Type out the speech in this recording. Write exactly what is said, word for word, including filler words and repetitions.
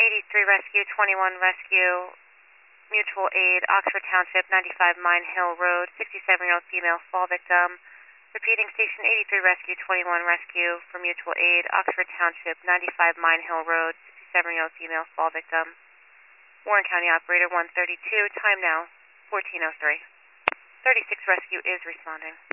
eighty-three Rescue, twenty-one Rescue, Mutual Aid, Oxford Township, ninety-five Mine Hill Road, sixty-seven-year-old female fall victim. Repeating, Station eighty-three Rescue, twenty-one Rescue for Mutual Aid, Oxford Township, ninety-five Mine Hill Road, sixty-seven-year-old female fall victim. Warren County Operator one thirty-two, time now fourteen oh three. thirty-six Rescue is responding.